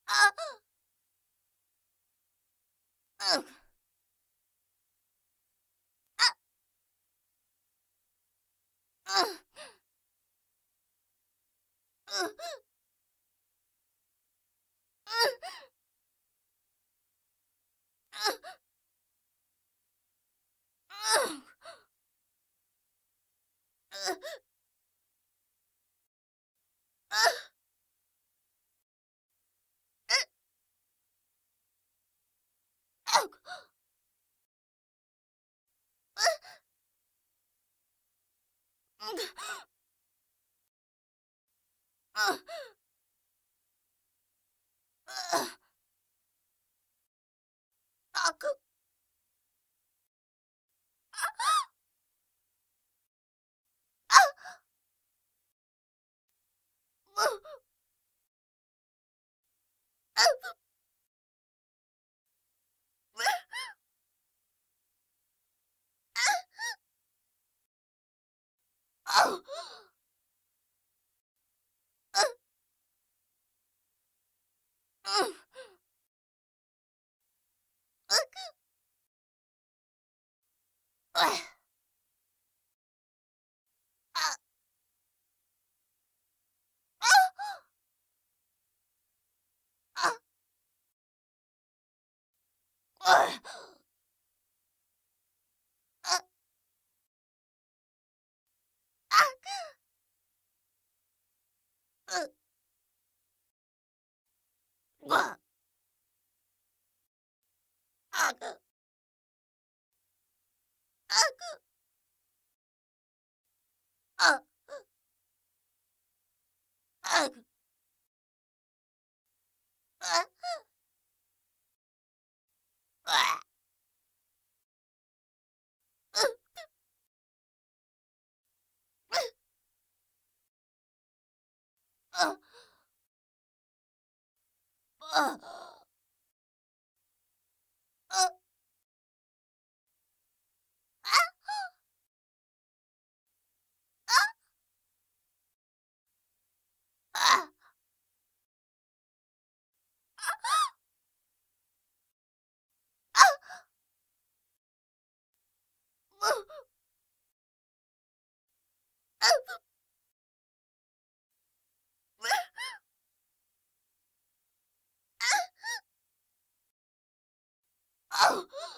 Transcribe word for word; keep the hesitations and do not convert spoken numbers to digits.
아. 으. 아. 으. 으. 으. 으. 으. 으. 으. 으. 아이고. 으. 음. 으. 으. 아그. 아. 아. 으. 아이고. 왜? 아. 아우. 으. 음. 으그. 으. 아. 아. 아. 으. 아. 아그. 으. 뭐. 아그. 아그. 아. 으. 아이고. 으. 으아. 으. 으. 어. 어. 어. 아. 아. 아. 아. 아. 뭐. 아이고. 왜? 아. 아우.